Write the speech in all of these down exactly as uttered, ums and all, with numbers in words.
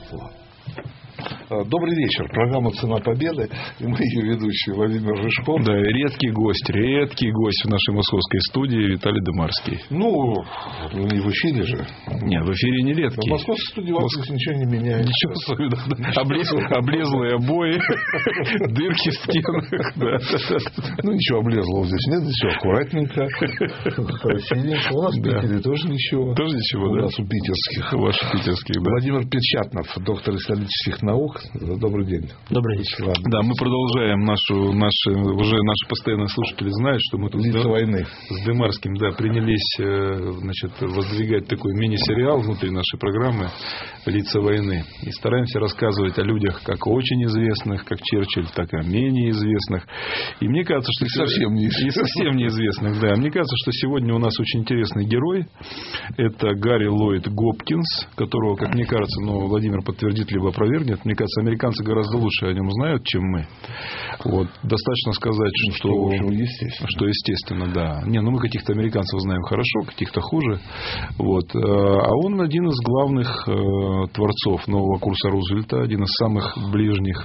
Добрый вечер. Программа «Цена победы». И мы ее ведущие Владимир Рыжков. Да, редкий гость, редкий гость в нашей московской студии Виталий Дымарский. Ну, не в эфире же. Нет, в эфире не редкий. В московской студии у вас Моск... ничего не меняется. Ничего особенного. Облезлые, облезлые обои, дырки в стенах. Ну, ничего облезлого здесь нет. Здесь все аккуратненько, красивенько. У нас в Питере тоже ничего. Тоже ничего, да? У нас у питерских. У ваших питерских, да. Владимир Печатнов, доктор исторических наук. Добрый день. Добрый вечер. Да, мы продолжаем нашу, наши, уже наши постоянные слушатели знают, что мы тут Лица с, войны. с Дымарским, да, принялись, значит, воздвигать такой мини-сериал внутри нашей программы «Лица войны». И стараемся рассказывать о людях как очень известных, как Черчилль, так и о менее известных. И мне кажется, что... И совсем неизвестных. И совсем неизвестных, да. Мне кажется, что сегодня у нас очень интересный герой. Это Гарри Ллойд Гопкинс, которого, как мне кажется, ну, Владимир подтвердит либо опровергнет. Мне кажется, американцы гораздо лучше о нем знают, чем мы. Вот. Достаточно сказать, ну, что... Что, в общем, естественно. Что естественно, да. Не, ну мы каких-то американцев знаем хорошо, каких-то хуже. Вот. А он один из главных творцов нового курса Рузвельта, один из самых ближних.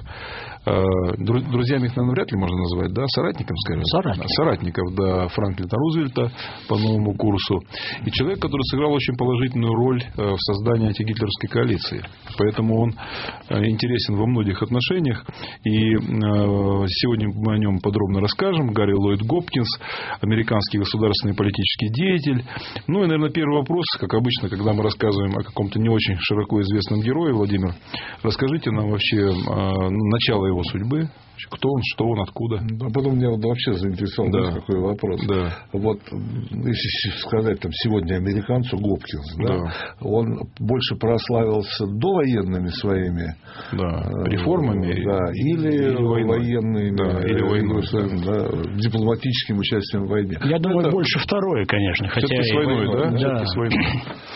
Друзьями их, наверное, вряд ли можно назвать, да? Соратником, скажем. Соратников. Соратников, да, Франклина Рузвельта по новому курсу. И человек, который сыграл очень положительную роль в создании антигитлеровской коалиции. Поэтому он интересен во многих отношениях. И сегодня мы о нем подробно расскажем. Гарри Ллойд Гопкинс, американский государственный политический деятель. Ну и, наверное, первый вопрос, как обычно, когда мы рассказываем о каком-то не очень широко известном герое, Владимир, расскажите нам вообще начало его судьбы. Кто он, что он, откуда? А потом меня вообще заинтересовал, да. Какой вопрос. Да. Вот, если сказать, там, сегодня американцу Гопкинс, да, да. Он больше прославился довоенными своими да. реформами, да, или, или военными, да, или войной, да, дипломатическим участием в войне. Я думаю, это... больше второе, конечно. Хотя все-таки с войной, войной, да? да. Все-таки с войной.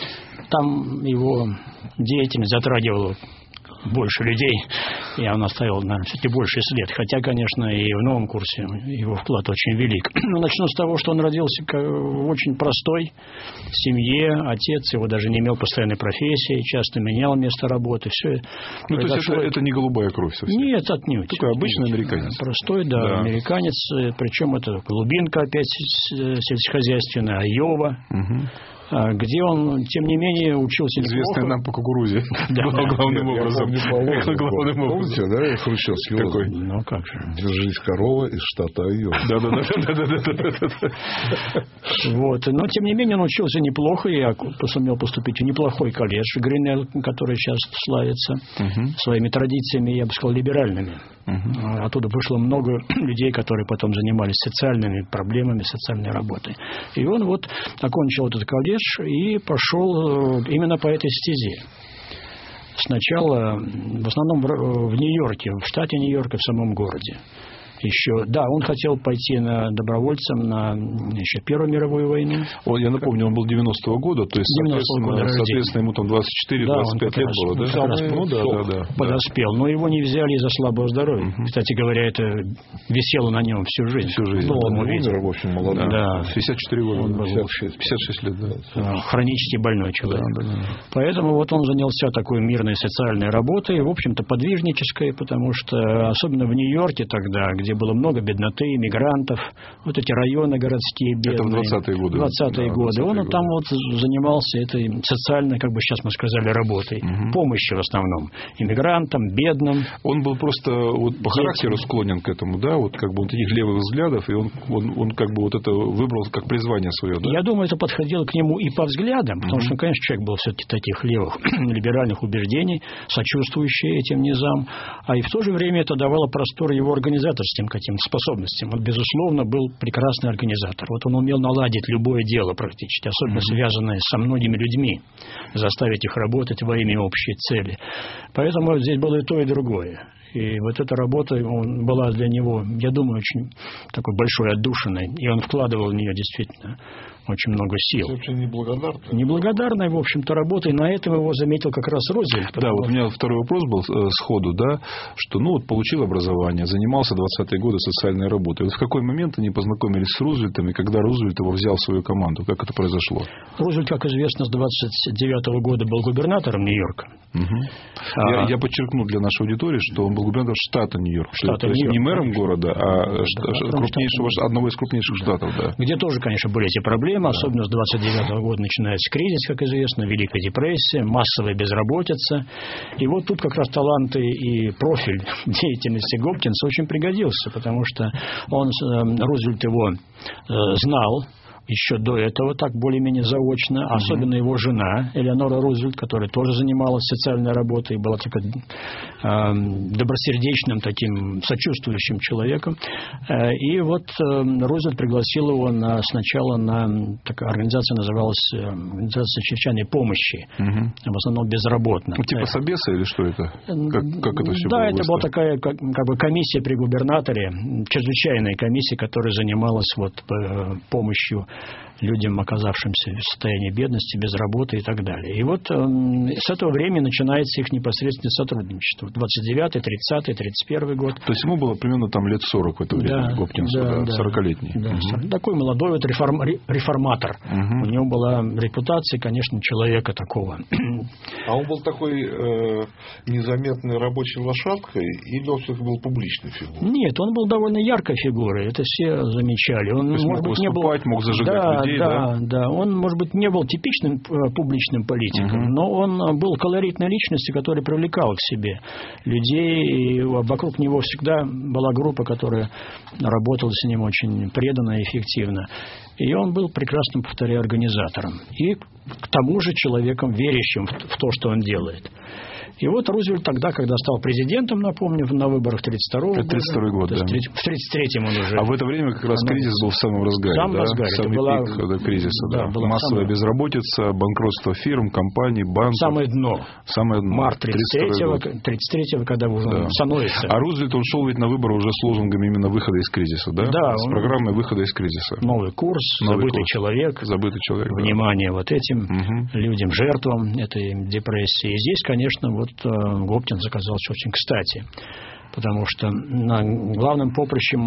Там его деятельность затрагивала больше людей, и он оставил, наверное, все-таки больший след. Хотя, конечно, и в новом курсе его вклад очень велик. Но начну с того, что он родился в очень простой семье. Отец его даже не имел постоянной профессии, часто менял место работы. Все ну, то есть это, это не голубая кровь совсем? Нет, отнюдь. Такой обычный американец. Простой, да, да, американец. Причем это глубинка опять сельскохозяйственная, Айова. Угу. Где он, тем не менее, учился известный нам по кукурузе. Да. Главным образом. Главным образом. Помните, да, хрущевский какой? Ну, как же. Держись, корова из штата Айова. Да-да-да. Вот. Но, тем не менее, он учился неплохо. Я сумел поступить в неплохой колледж Гринелл, который сейчас славится своими традициями, я бы сказал, либеральными. Оттуда вышло много людей, которые потом занимались социальными проблемами, социальной работой. И он вот окончил этот колледж и пошел именно по этой стезе. Сначала, в основном в Нью-Йорке, в штате Нью-Йорк и в самом городе. Еще, да, он хотел пойти на добровольцем на еще Первую мировую войну. Он, я напомню, он был девяностого года, то есть, соответственно, года соответственно ему там двадцать четыре - двадцать пять да, лет было, да? Раз, ну, да, да, да, подоспел. да. Но его не взяли из-за слабого здоровья. Угу. Кстати говоря, это висело на нем всю жизнь. Всю жизнь. Он умер, в общем, молодой. Да. пятьдесят четыре года. Он был пятьдесят шесть лет, да. Хронически больной человек. Да, да, да. Поэтому вот он занялся такой мирной социальной работой, в общем-то, подвижнической, потому что, особенно в Нью-Йорке тогда, где было много бедноты, иммигрантов, вот эти районы городские бедные. Это в двадцатые годы. двадцатые да, годы. двадцатые Он годы. Там вот занимался этой социальной, как бы сейчас мы сказали, работой. Угу. Помощью в основном. Иммигрантам, бедным. Он был просто вот, по характеру склонен к этому, да, вот как бы вот таких левых взглядов, и он, он, он как бы вот это выбрал как призвание свое, да? Я думаю, это подходило к нему и по взглядам, потому угу. что, конечно, человек был все-таки таких левых, либеральных убеждений, сочувствующий этим низам, а и в то же время это давало простор его организаторским каким-то способностям. Он, безусловно, был прекрасный организатор. Вот он умел наладить любое дело практически, особенно mm-hmm. связанное со многими людьми, заставить их работать во имя общей цели. Поэтому здесь было и то, и другое. И вот эта работа была для него, я думаю, очень такой большой отдушиной. И он вкладывал в нее действительно очень много сил. Вообще неблагодарная. Неблагодарная, в общем-то, работа. И на этом его заметил как раз Рузвельт. Да, вот у меня второй вопрос был э, сходу, да, что, ну, вот получил образование, занимался двадцатые годы социальной работой. Вот в какой момент они познакомились с Рузвельтом, и когда Рузвельт его взял в свою команду? Как это произошло? Рузвельт, как известно, с двадцать девятого года был губернатором Нью-Йорка. Угу. Я, я подчеркну для нашей аудитории, что он был губернатором штата Нью-Йорк. Штата то есть Нью-Йорк, не мэром конечно. города, а да, крупнейшего, штата. одного из крупнейших да. штатов. Да. Где тоже, конечно, были эти проблемы. Да. Особенно с двадцать девятого года начинается кризис, как известно, Великая депрессия, массовая безработица. И вот тут как раз таланты и профиль деятельности Гопкинса очень пригодился, потому что он, Рузвельт его знал еще до этого, так более-менее заочно, mm-hmm. особенно его жена Элеонора Рузвельт, которая тоже занималась социальной работой и была такой э, добросердечным, таким сочувствующим человеком. Э, и вот э, Рузвельт пригласил его на, сначала на, такая организация называлась Организация чрезвычайной помощи, mm-hmm. в основном безработным. Ну, типа Собеса или что это? Как, как это все да, было это была такая как, как бы комиссия при губернаторе, чрезвычайная комиссия, которая занималась вот помощью людям, оказавшимся в состоянии бедности, без работы и так далее. И вот э, с этого времени начинается их непосредственное сотрудничество. двадцать девятый, тридцатый, тридцать первый год. То есть ему было примерно там лет сорок в это время, да, Гопкинсу, да, да, сорокалетний. Да, угу. Такой молодой вот реформ, реформатор. Угу. У него была репутация, конечно, человека такого. А он был такой э, незаметной рабочей лошадкой или он все-таки был публичной фигурой? Нет, он был довольно яркой фигурой. Это все замечали. Он, То есть может мог быть, не был... мог зажигать да, людей, да, да? Да, он, может быть, не был типичным э, публичным политиком, угу. но он был колоритной личностью, которая привлекала к себе людей. И вокруг него всегда была группа, которая работала с ним очень преданно и эффективно. И он был прекрасным, повторяю, организатором. И к тому же человеком, верящим в, в то, что он делает. И вот Рузвельт тогда, когда стал президентом, напомню, на выборах тридцать второго года. тридцать второй год, да. В тридцать третьем он уже. А в это время как раз кризис был в самом разгаре. В самом да? разгаре. Самый была, пик да, кризиса. Да, да. Массовая самая... безработица, банкротство фирм, компаний, банков. Самое дно. Самое дно. Март тридцать третьего, когда уже да. становится. А Рузвельт, он шел ведь на выборы уже с лозунгами именно выхода из кризиса, да? Да. С он... программой выхода из кризиса. Новый курс, Новый забытый курс. человек. Забытый человек. Внимание да. вот этим угу. людям, жертвам этой депрессии. И здесь, конечно, вот Гопкинс оказался очень кстати, потому что на главным поприщем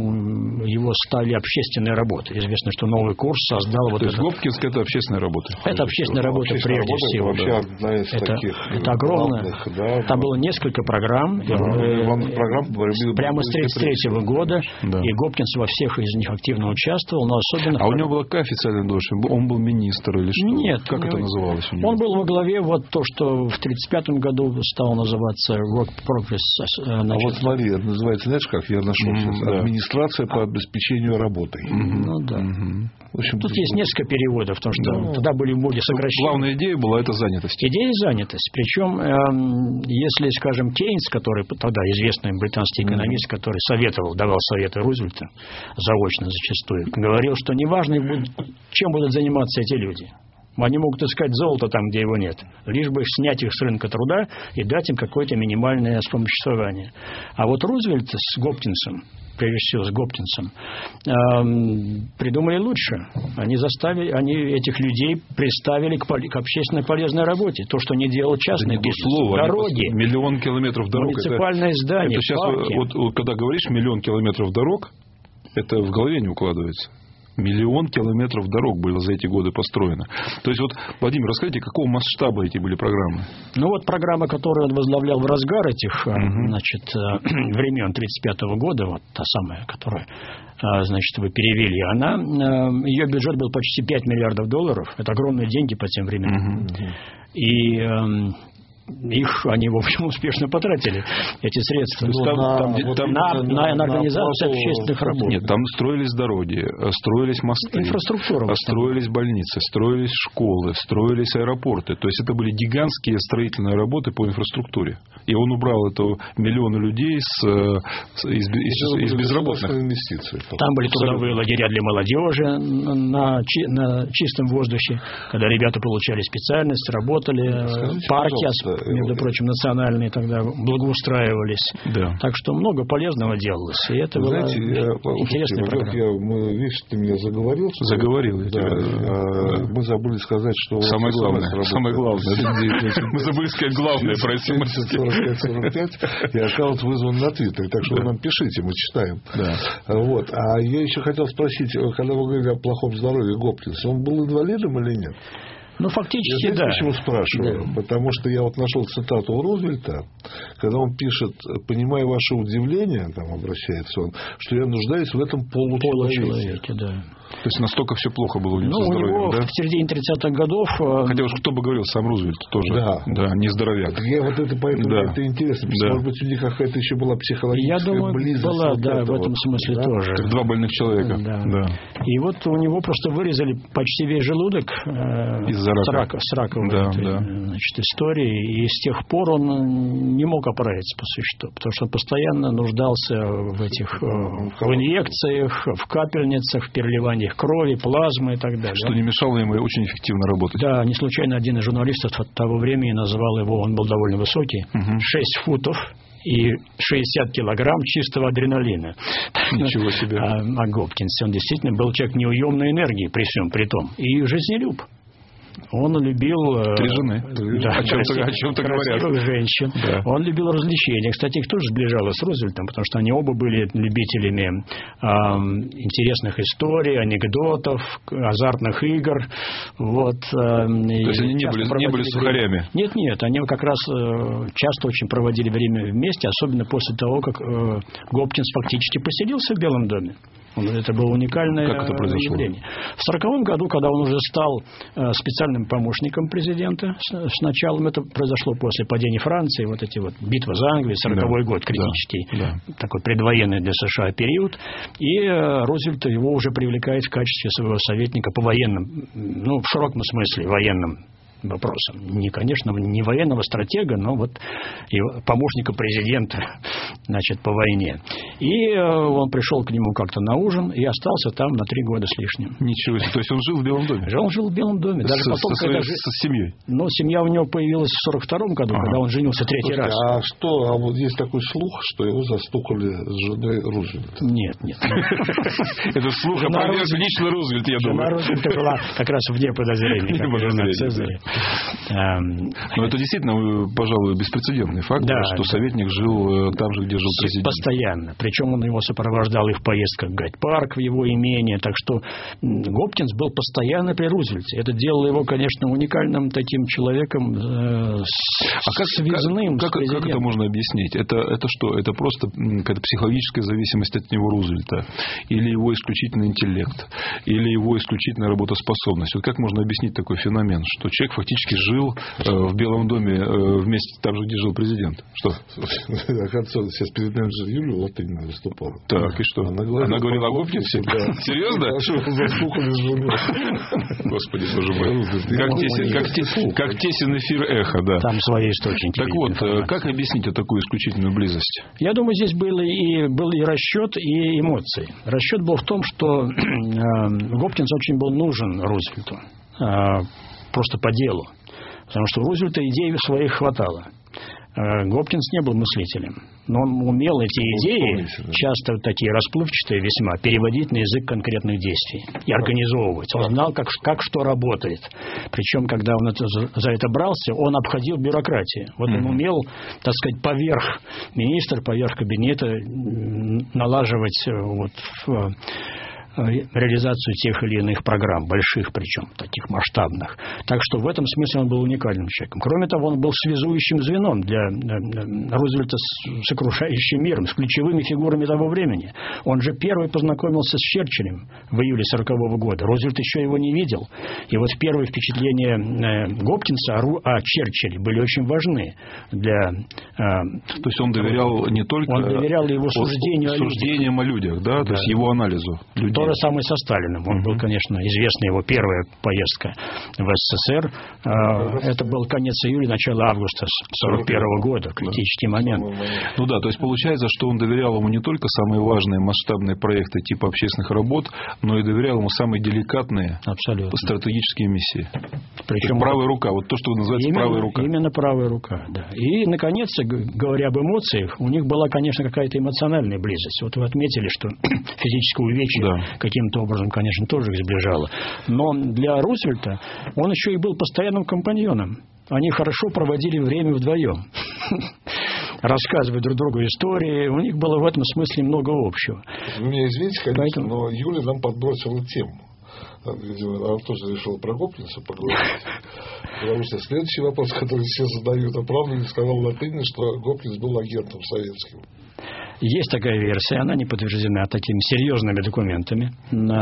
его стали общественные работы. Известно, что новый курс создал То вот есть это. Гопкинс – это общественная работа. Это общественная работа общественная прежде работа, всего. вообще Да. одна из это, таких это огромное. Главных, да, Там да. было несколько программ. Да, э, э, программ э, прямо с тридцать третьего года. Да. И Гопкинс во всех из них активно участвовал, но особенно. А у него была какая официальная должность? Он был министр или что? Нет. Как это называлось у него? Он был во главе вот то, что в тридцать пятом году стало называться Work Progress. Значит, а вот смотри, это называется, знаешь, как я нашел сейчас? Mm-hmm, Администрация да. по обеспечению работой. Mm-hmm. Ну да. Mm-hmm. В общем, тут есть несколько переводов, потому что да. тогда были в моде сокращения. Главная идея была это занятость. Идея занятость. Причем, э, если, скажем, Кейнс, который тогда известный британский экономист, mm-hmm. который советовал, давал советы Рузвельта, заочно зачастую, говорил, что неважно, чем будут заниматься эти люди. Они могут искать золото там, где его нет. Лишь бы снять их с рынка труда и дать им какое-то минимальное вспомоществование. А вот Рузвельт с Гопкинсом, прежде всего с Гопкинсом, эм, придумали лучше. Они заставили, они этих людей приставили к, поли, к общественно полезной работе. То, что не делал частный да бизнес. Слово, дороги. Миллион километров дорог. Муниципальные это, здания, это сейчас парки. вот, вот, когда говоришь миллион километров дорог, это в голове не укладывается. Миллион километров дорог было за эти годы построено. То есть, вот, Владимир, расскажите, какого масштаба эти были программы? Ну, вот программа, которую он возглавлял в разгар этих uh-huh. значит, времен тридцать пятого года, вот та самая, которую, значит, вы перевели, она, ее бюджет был почти пять миллиардов долларов. Это огромные деньги по тем временам. Uh-huh. И их они, в общем, успешно потратили, эти средства. Ну, там, на, там, вот там, на, на, на, на организацию на общественных работ. Нет, там строились дороги, строились мосты, инфраструктура, строились больницы, строились школы, строились аэропорты. То есть это были гигантские строительные работы по инфраструктуре. И он убрал это миллионы людей с, с, из, из, из безработных. Там были трудовые лагеря для молодежи на, на чистом воздухе, когда ребята получали специальность, работали, скажите, парки, между прочим, национальные тогда благоустраивались. Да. Так что много полезного делалось. И это Вы была знаете, я, интересная программа. Я, мы, видишь, ты меня заговорил. Заговорил. Да, тебя, а, да. Мы забыли сказать, что... Самое главное. Самое главное. Мы забыли сказать главное про эс эм эс. сорок пять и аккаунт вызван на Твиттере. Так что да. вы нам пишите, мы читаем. Да. Вот. А я еще хотел спросить, когда вы говорили о плохом здоровье Гопкинса, он был инвалидом или нет? Ну, фактически, я, знаете, да. почему спрашиваю? Да. Потому что я вот нашел цитату у Рузвельта, когда он пишет: «Понимая ваше удивление», там обращается он, «что я нуждаюсь в этом получеловеке». Получеловеке, да. То есть настолько все плохо было у него ну, со здоровьем, у него да? в середине тридцатых годов... Хотя уж кто бы говорил, сам Рузвельт тоже. Да, да не здоровяк. Я вот это, поэтому да. это интересно. Да. Может быть, у них какая-то еще была психологическая Я думаю, близость. была, вот да, в этом вот, смысле да? тоже. Как два больных человека. Да. Да. И вот у него просто вырезали почти весь желудок э, из-за рака. С, рака, с раковой да, этой, да. значит, истории. И с тех пор он не мог оправиться по существу, потому что он постоянно нуждался в этих э, в инъекциях, в капельницах, в переливаниях крови, плазмы и так далее. Что не мешало ему очень эффективно работать. Да, не случайно один из журналистов от того времени назвал его, он был довольно высокий, угу. шесть футов и шестьдесят килограмм чистого адреналина. Ничего себе. А, а Гопкинс, он действительно был человек неуемной энергии при всем при том. И жизнелюб. Он любил... Три жены. Да, о чем-то, красив, о чем-то говорят. женщин. Да. Он любил развлечения. Кстати, их тоже сближало с Рузвельтом, потому что они оба были любителями э, интересных историй, анекдотов, азартных игр. Вот, э, То есть они не были, не были сухарями? Нет, нет. Они как раз э, часто очень проводили время вместе, особенно после того, как э, Гопкинс фактически поселился в Белом доме. Это было уникальное как это произошло? явление. В сороковом году, когда он уже стал специальным помощником президента, с началом это произошло после падения Франции, вот эти вот битвы за Англию, сороковой да, год, критический, да, да. такой предвоенный для США период, и Рузвельт его уже привлекает в качестве своего советника по военным, ну, в широком смысле, военным вопросом. Не, конечно, не военного стратега, но вот помощника президента, значит, по войне. И э, он пришел к нему как-то на ужин и остался там на три года с лишним. Ничего себе. То есть он жил в Белом доме? Он жил в Белом доме. Даже с, потом, со, когда своей, со семьей? Но семья у него появилась в сорок втором году, ага. когда он женился третий Слушайте, раз. А что, а вот есть такой слух, что его застукали с женой Рузвельта? Нет, нет. Это слух опроверг лично Рузвельт, я думаю. Жена Рузвельта была как раз вне подозрений, как жена Цезаря. Но это действительно, пожалуй, беспрецедентный факт, да, что да. советник жил там же, где жил президент. Постоянно. Причем он его сопровождал и в поездках в Гайд-парк, в его имение. Так что Гопкинс был постоянно при Рузвельте. Это делало его, конечно, уникальным таким человеком, э, а как, связным как, с президентом. Как это можно объяснить? Это, это что? Это просто какая-то психологическая зависимость от него Рузвельта? Или его исключительный интеллект? Или его исключительная работоспособность? Вот как можно объяснить такой феномен, что человек фактически жил в Белом доме вместе там же, где жил президент? Что? Оказывается, сейчас перед нами же Юлия Латынина выступала. Так, и что? Она говорила, Она говорила о Гопкинсе? Да. Серьезно? Застукали с женой. Господи, боже мой. Как тесен, как, тесен, как тесен эфир эхо, да. Там свои источники. Так вот, информации. Как объяснить вот такую исключительную близость? Я думаю, здесь был и, был и расчет, и эмоции. Расчет был в том, что э, Гопкинс очень был нужен Рузвельту. Э, просто по делу. Потому что у Рузвельта идей своих хватало. Гопкинс не был мыслителем, но он умел эти идеи, часто такие расплывчатые весьма, переводить на язык конкретных действий и организовывать. Он знал, как, как что работает. Причем, когда он это, за это брался, он обходил бюрократию. Вот он умел, так сказать, поверх министра, поверх кабинета налаживать вот в реализацию тех или иных программ, больших причем, таких масштабных. Так что в этом смысле он был уникальным человеком. Кроме того, он был связующим звеном для Рузвельта с окружающим миром, с ключевыми фигурами того времени. Он же первый познакомился с Черчиллем в июле сорокового года. Рузвельт еще его не видел. И вот первые впечатления Гопкинса о Черчилле были очень важны для... То есть он доверял не только... Он доверял его суждению о людях. Суждениям о людях, да? То есть его анализу людей. То же самое со Сталиным. Он был, конечно, известна его первая поездка в СССР. Это был конец июля, начало августа сорок первого года, критический момент. Ну да, то есть получается, что он доверял ему не только самые важные масштабные проекты типа общественных работ, но и доверял ему самые деликатные Абсолютно. стратегические миссии. Причем правая рука, вот то, что называется именно, правая рука. Именно правая рука, да. И, наконец, говоря об эмоциях, у них была, конечно, какая-то эмоциональная близость. Вот вы отметили, что физическое увечье да. каким-то образом, конечно, тоже их сближало. Но для Рузвельта он еще и был постоянным компаньоном. Они хорошо проводили время вдвоем. Рассказывая друг другу истории. У них было в этом смысле много общего. Вы меня извините, конечно, Поэтому... но Юля нам подбросила тему. Видимо, она тоже решила про Гопкинса поговорить. Потому что следующий вопрос, который все задают, а правда ли сказал Латынин, что Гопкинс был агентом советским? Есть такая версия, она не подтверждена такими серьезными документами.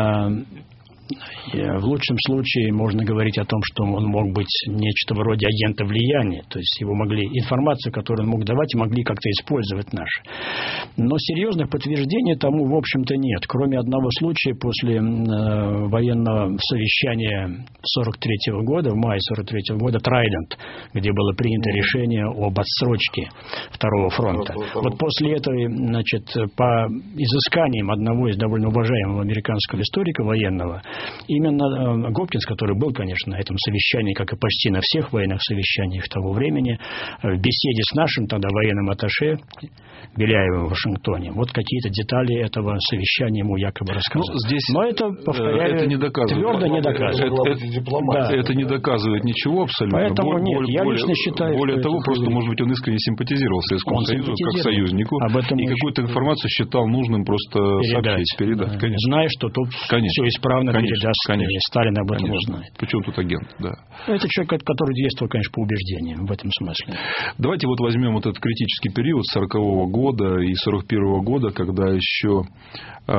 В лучшем случае можно говорить о том, что он мог быть нечто вроде агента влияния, то есть его могли, информацию, которую он мог давать, могли как-то использовать наши. Но серьезных подтверждений тому, в общем-то, нет. Кроме одного случая после э, военного совещания сорок третьего года, в мае сорок третьего года, Трайдент, где было принято решение об отсрочке Второго фронта. Вот после этого, значит, по изысканиям одного из довольно уважаемого американского историка военного, именно Гопкинс, который был, конечно, на этом совещании, как и почти на всех военных совещаниях того времени, в беседе с нашим тогда военным атташе Беляевым в Вашингтоне, вот какие-то детали этого совещания ему якобы рассказал. Ну, здесь, Но это, повторяю, это не доказывает. твердо не доказывает. Это, это, да. это не доказывает ничего абсолютно. Поэтому более, нет, я более, лично считаю, более того, просто, это... может быть, он искренне симпатизировал Советскому Союзу как союзнику, Об этом и какую-то информацию считал нужным просто передать, сообщить, передать. Да. Конечно. Зная, что тут конечно. все исправно конечно. передаст, конечно. и Сталин об этом конечно. узнает. Причем тут агент, да. Это человек, который действовал, конечно, по убеждениям в этом смысле. Давайте вот возьмем вот этот критический период сорокового года и сорок первого года, когда еще э,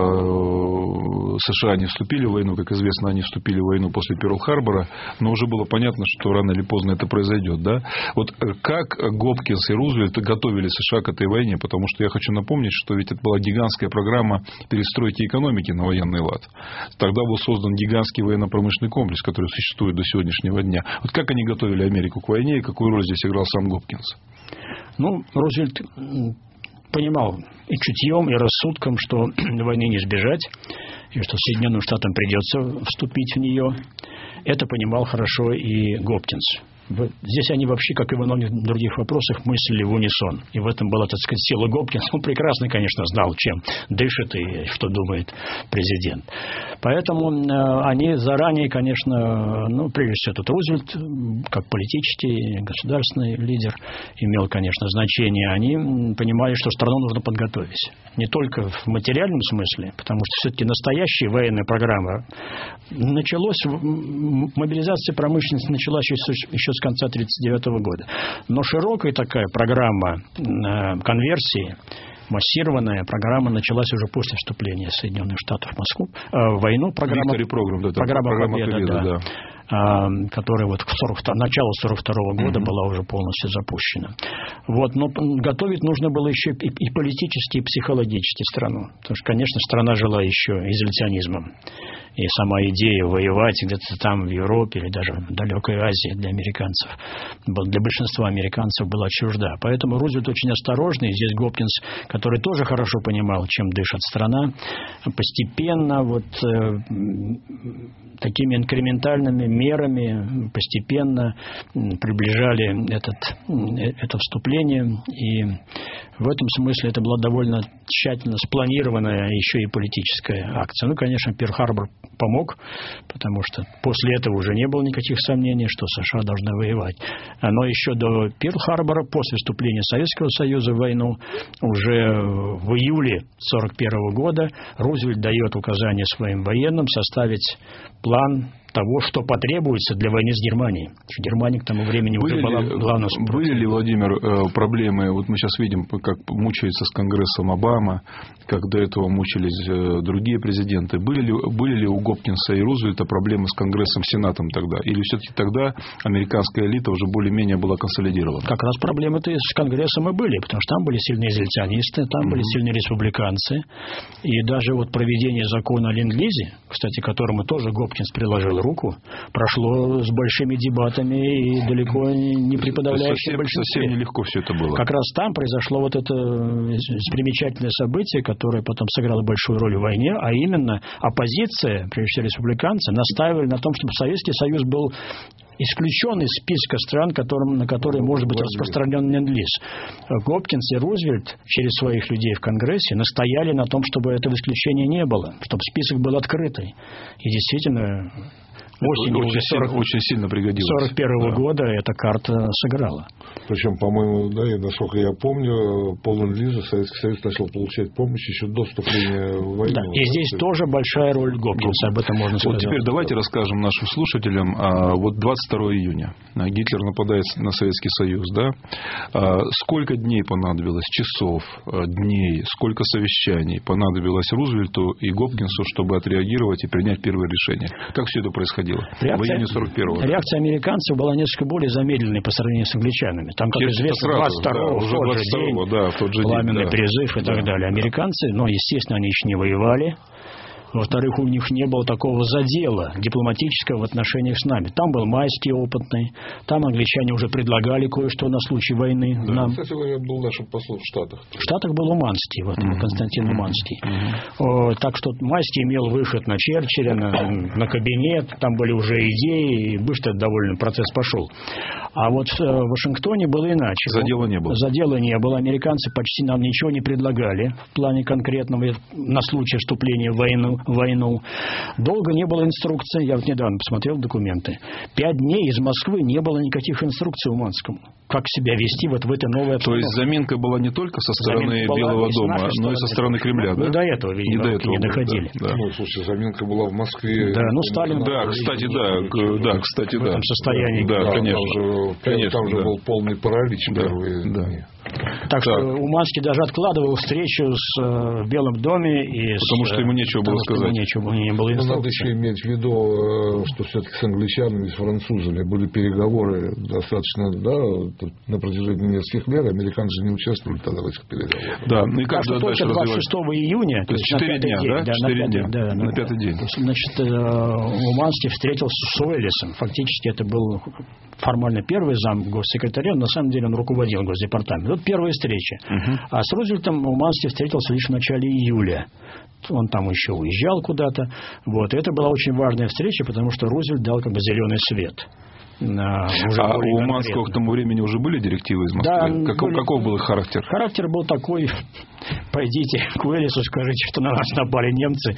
США не вступили в войну. Как известно, они вступили в войну после Перл-Харбора, но уже было понятно, что рано или поздно это произойдет. Да? Вот как Гопкинс и Рузвельт готовили США к этой войне? Потому что я хочу напомнить, что ведь это была гигантская программа перестройки экономики на военный лад. Тогда был создан гигантский военно-промышленный комплекс, который существует до сегодняшнего дня. Вот как они готовили Америку к войне и какую роль здесь играл сам Гопкинс? Ну, Рузвельт понимал и чутьем, и рассудком, что войны не избежать, и что Соединенным Штатам придется вступить в нее. Это понимал хорошо и Гопкинс. Здесь они вообще, как и во многих других вопросах, мыслили в унисон. И в этом была, так сказать, сила Гопкинса. Он прекрасно, конечно, знал, чем дышит и что думает президент. Поэтому э, они заранее, конечно, ну, прежде всего, тут Рузвельт, как политический, государственный лидер, имел, конечно, значение. Они понимали, что страну нужно подготовить. Не только в материальном смысле, потому что все-таки настоящая военная программа началась, мобилизация промышленности началась еще, еще с конца тысяча девятьсот тридцать девятого года. Но широкая такая программа э, конверсии, массированная программа началась уже после вступления Соединенных Штатов в Москву, э, в войну. Программа, программа, да, программа, программа Победа, Победа, да, да. Э, которая вот к сорок, началу сорок второго года mm-hmm. была уже полностью запущена. Вот, но готовить нужно было еще и, и политически, и психологически страну. Потому что, конечно, страна жила еще изоляционизмом. И сама идея воевать где-то там в Европе или даже в далекой Азии для американцев, для большинства американцев была чужда. Поэтому Рузвельт очень осторожный. Здесь Гопкинс, который тоже хорошо понимал, чем дышит страна, постепенно вот э, такими инкрементальными мерами постепенно приближали этот, это вступление. И в этом смысле это была довольно тщательно спланированная еще и политическая акция. Ну, конечно, Перл-Харбор помог, потому что после этого уже не было никаких сомнений, что США должны воевать. Но еще до Перл-Харбора, после вступления Советского Союза в войну, уже в июле сорок первого года Рузвельт дает указание своим военным составить план того, что потребуется для войны с Германией. Германия к тому времени были уже была главным. Были ли, Владимир, проблемы, вот мы сейчас видим, как мучается с Конгрессом Обама, как до этого мучились другие президенты. Были ли, были ли у Гопкинса и Рузвельта проблемы с Конгрессом, Сенатом тогда? Или все-таки тогда американская элита уже более-менее была консолидирована? Как раз проблемы-то с Конгрессом и были, потому что там были сильные изоляционисты, там mm-hmm. были сильные республиканцы. И даже вот проведение закона о Ленд-Лизе, кстати, к которому тоже Гопкинс приложил руку, прошло с большими дебатами и далеко не при подавляющем большинстве. Совсем нелегко все это было. Как раз там произошло вот это примечательное событие, которое потом сыграло большую роль в войне, а именно оппозиция, прежде всего республиканцы, настаивали на том, чтобы Советский Союз был исключен из списка стран, которым, на которые может быть распространен Ленд-Лиз. Гопкинс и Рузвельт через своих людей в Конгрессе настояли на том, чтобы этого исключения не было, чтобы список был открытый. И действительно, Осенью очень, сорок, сильно, очень сильно пригодилось. сорок первого да. года эта карта сыграла. Причем, по-моему, да, и насколько я помню, по ленд-лизу Советский Союз начал получать помощь еще до вступления в войну. Да, и здесь да? тоже большая роль Гопкинса, об этом можно сказать. Вот теперь давайте расскажем нашим слушателям. Вот двадцать второго июня Гитлер нападает на Советский Союз, да? Сколько дней понадобилось, часов, дней, сколько совещаний понадобилось Рузвельту и Гопкинсу, чтобы отреагировать и принять первое решение? Как все это происходило? Реакция, в июне сорок первого. Реакция американцев была несколько более замедленной по сравнению с англичанами. Там, как Через известно, сразу, двадцать второго, да, в тот же день, да, в тот же пламенный день, да. призыв и да. так далее. Американцы, ну, естественно, они еще не воевали. Во-вторых, у них не было такого задела дипломатического в отношениях с нами. Там был Майский опытный, там англичане уже предлагали кое-что на случай войны. Да, нам. Кстати говоря, был нашим послом в Штатах. В Штатах был Уманский, вот, mm-hmm. Константин Уманский. Mm-hmm. О, так что Майский имел выход на Черчилля, на, на кабинет, там были уже идеи, и быстро довольно процесс пошел. А вот в Вашингтоне было иначе. Задела не было. Задела не было. Американцы почти нам ничего не предлагали в плане конкретного на случай вступления в войну. войну. Долго не было инструкций. Я вот недавно посмотрел документы. Пять дней из Москвы не было никаких инструкций Уманскому. Как себя вести вот в этой новой обстановке. То есть заминка была не только со стороны Белого дома, но и со стороны Кремля, да? Ну, до этого, видимо, не, до этого не доходили. Да, да. Ну, слушай, заминка была в Москве. Да, ну, Сталин... Да, кстати, да, да, кстати, в да. этом состоянии. Да, да, конечно. Там же, конечно, там же да. был полный паралич да, первые да. дни. Так что Уманский даже откладывал встречу с, э, в Белом доме. И потому с, что ему нечего было сказать. Ему нечего, не было инструкции. Но надо еще иметь в виду, что все-таки с англичанами, с французами были переговоры достаточно, да, на протяжении нескольких лет. Американцы не участвовали тогда в этих переговорах. Да, ну и как же дальше развивать? двадцать шестого июня, то есть четыре дня, день, да? да, четыре на дня, пятый, да, на, на пятый день. Значит, Уманский встретился с Уэллисом. Фактически это был формально первый зам госсекретаря, но на самом деле он руководил Госдепартаментом. Вот первая встреча. Uh-huh. А с Рузвельтом Уманский встретился лишь в начале июля. Он там еще уезжал куда-то. Вот. И это была очень важная встреча, потому что Рузвельт дал как бы зеленый свет. На, уже а у Уманского к тому времени уже были директивы из Москвы? Да, каков, были... каков был их характер? Характер был такой: пойдите к Уэллису, скажите, что на нас напали немцы.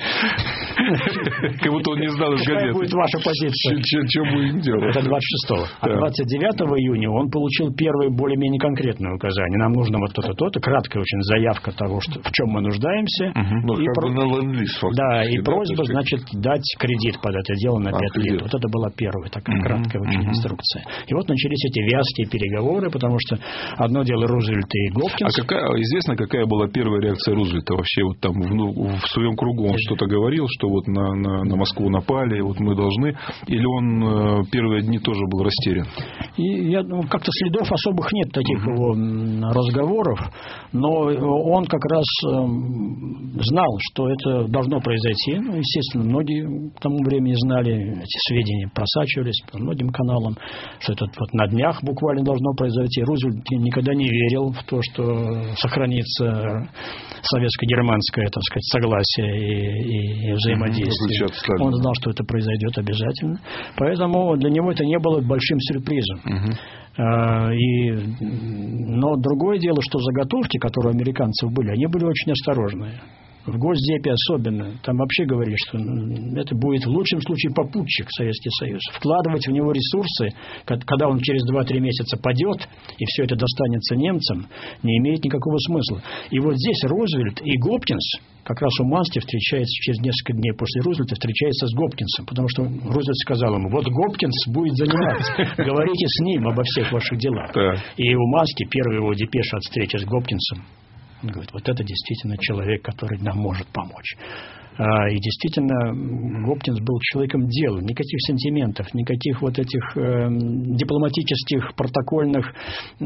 Как будто он не знал из газеты. Какая будет ваша позиция? Что будем делать? Это двадцать шестого. А двадцать девятого июня он получил первые более-менее конкретные указания. Нам нужно вот то-то, то-то. Краткая очень заявка того, что, в чем мы нуждаемся. Ну, как бы на ленд-лиз фактически. Да, и просьба, значит, дать кредит под это дело на пять лет. Вот это была первая такая краткая очень инструкция. И вот начались эти вязкие переговоры, потому что одно дело Рузвельт и Гопкинс. А какая, известно, какая была первая реакция Рузвельта вообще вот там ну, в своем кругу? Он что-то говорил, что вот на, на, на Москву напали, вот мы должны, или он э, первые дни тоже был растерян? И я, ну, как-то следов особых нет таких uh-huh. его разговоров, но он как раз э, знал, что это должно произойти. Ну, естественно, многие к тому времени знали, эти сведения просачивались по многим каналам, что это вот на днях буквально должно произойти. Рузвельт никогда не верил в то, что сохранится советско-германское, так сказать, согласие и, и взаимодействие. Uh-huh. Он знал, что это произойдет обязательно. Поэтому для него это не было большим сюрпризом. Uh-huh. И, но другое дело, что заготовки, которые у американцев были, они были очень осторожные. В Госдепе особенно. Там вообще говорили, что это будет в лучшем случае попутчик Советский Союз. Вкладывать в него ресурсы, когда он через два-три месяца падет, и все это достанется немцам, не имеет никакого смысла. И вот здесь Рузвельт и Гопкинс, как раз Уманский встречается через несколько дней после Рузвельта, встречается с Гопкинсом, потому что Рузвельт сказал ему: вот Гопкинс будет заниматься, говорите с ним обо всех ваших делах. И Уманский, первый его депеша от встречи с Гопкинсом, он говорит: вот это действительно человек, который нам может помочь. И действительно, Гопкинс был человеком дела. Никаких сантиментов, никаких вот этих э, дипломатических, протокольных э,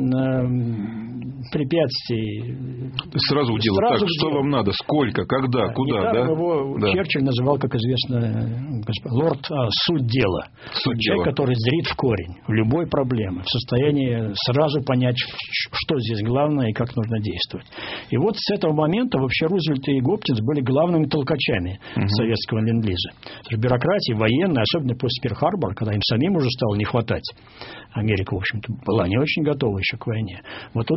препятствий. Сразу дело. Так, что вам надо? Сколько? Когда? Да, куда? Да? Его да. Черчилль называл, как известно, лорд, а, суть дела. Суть Человек, дела. который зрит в корень в любой проблеме, в состоянии сразу понять, что здесь главное и как нужно действовать. И вот с этого момента вообще Рузвельт и Гопкинс были главными толкачами uh-huh. советского ленд-лиза. Бюрократия военная, особенно после Перл-Харбора, когда им самим уже стало не хватать. Америка, в общем-то, была не очень готова еще к войне. Вот тут была жесткая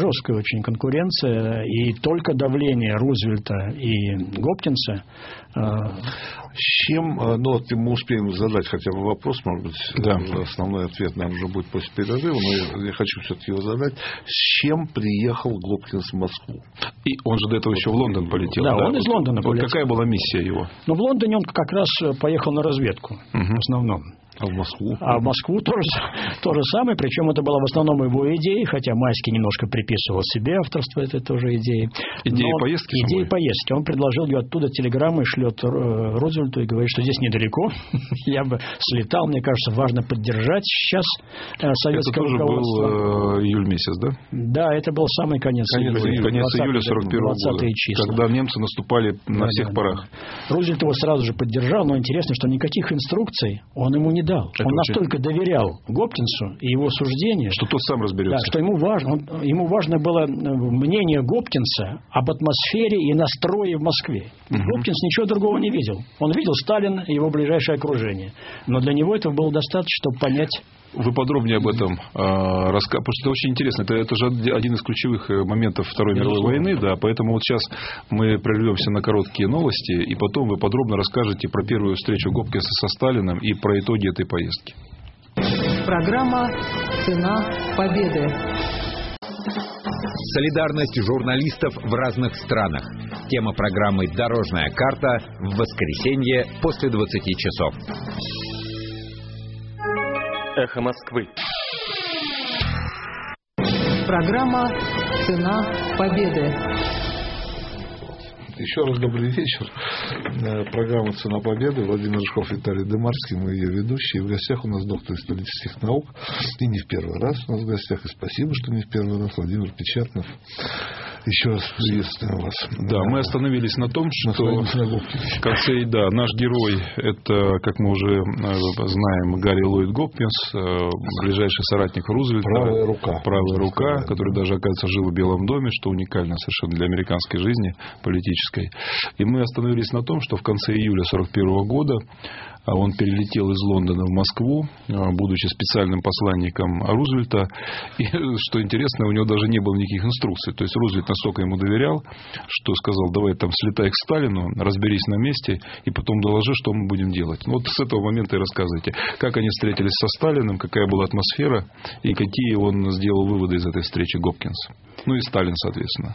жесткая очень конкуренция, и только давление Рузвельта и Гопкинса. С чем, ну, вот мы успеем задать хотя бы вопрос, может быть, да. Основной ответ, наверное, уже будет после перерыва, но я, я хочу все-таки его задать. С чем приехал Гопкинс в Москву? И он же до этого еще в Лондон полетел. Да, да? он из Лондона вот полетел. Какая была миссия его? Ну, в Лондоне он как раз поехал на разведку, угу. в основном. А в Москву? А в Москву тоже то же самое, причем это была в основном его идея, хотя Майский немножко приписывал себе авторство этой тоже идеи. Идея поездки? Идея поездки. Он предложил ее оттуда телеграммой, шлет Рузвельту и говорит, что здесь недалеко, я бы слетал, мне кажется, важно поддержать сейчас советское руководство. Это тоже был э, июль месяц, да? Да, это был самый конец, конец июля. Конец июля сорок первого года, числа. когда немцы наступали на да, всех да, парах. Да. Рузвельт его сразу же поддержал, но интересно, что никаких инструкций он ему не дал. Это он очень... настолько доверял Гопкинсу и его суждению, что тот сам разберется. Да, что ему важно, он, ему важно было мнение Гопкинса об атмосфере и настрое в Москве. Угу. Гопкинс ничего другого не видел. Он видел Сталина и его ближайшее окружение. Но для него этого было достаточно, чтобы понять. Вы подробнее об этом э, расскажете, потому что это очень интересно. Это, это же один из ключевых моментов Второй мировой войны, да, поэтому вот сейчас мы прервемся на короткие новости, и потом вы подробно расскажете про первую встречу Гопкинса со Сталиным и про итоги этой поездки. Программа «Цена победы». Солидарность журналистов в разных странах. Тема программы «Дорожная карта» в воскресенье после двадцати часов. Эхо Москвы. Программа «Цена победы». Еще раз добрый вечер. Программа «Цена победы». Владимир Рыжков, Виталий Дымарский, мы ее ведущие. В гостях у нас доктор исторических наук. И не в первый раз у нас в гостях. И спасибо, что не в первый раз. Владимир Печатнов. Еще раз приветствую вас. Да, мы остановились на том, что в конце, да, наш герой, это, как мы уже знаем, Гарри Ллойд Гопкинс, ближайший соратник Рузвельта. Правая рука. Правая рука, который даже, оказывается, жил в Белом доме, что уникально совершенно для американской жизни политической. И мы остановились на том, что в конце июля сорок первого года он перелетел из Лондона в Москву, будучи специальным посланником Рузвельта. И, что интересно, у него даже не было никаких инструкций. То есть Рузвельт настолько ему доверял, что сказал: давай там слетай к Сталину, разберись на месте и потом доложи, что мы будем делать. Вот с этого момента и рассказывайте, как они встретились со Сталиным, какая была атмосфера и какие он сделал выводы из этой встречи Гопкинс. Ну и Сталин, соответственно.